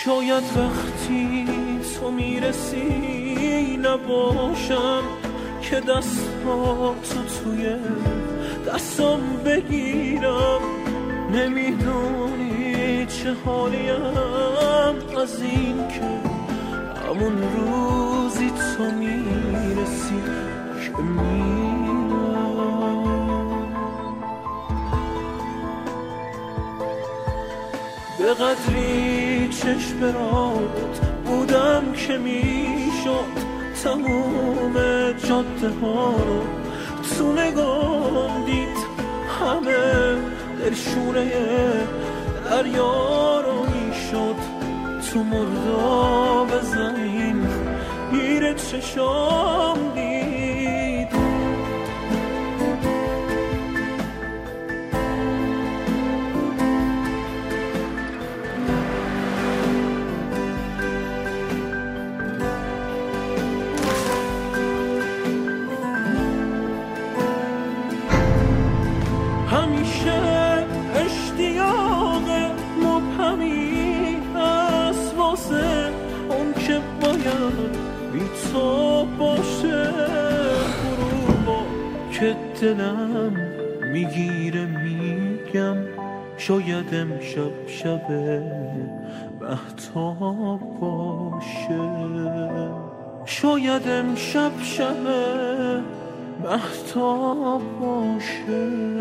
شاید وقتی تو میرسی نباشم که دستاتو توی دستم بگیرم. نمیدونی چه حالیم از این که همون روزی تو میرسی که میرم. به قدری چشم رات بودم که میشد تموم جاده ها رو تو نگام دید. همه دلشونه دریا رو میشد تو مرداب زمین گیر چشام دید. همیشه اشتیاق مبهمی هست واسه اون که باید بی تو باشه. غروبا که دلم میگیره میگم شاید امشب شب مهتاب باشه. شاید امشب شب مهتاب باشه.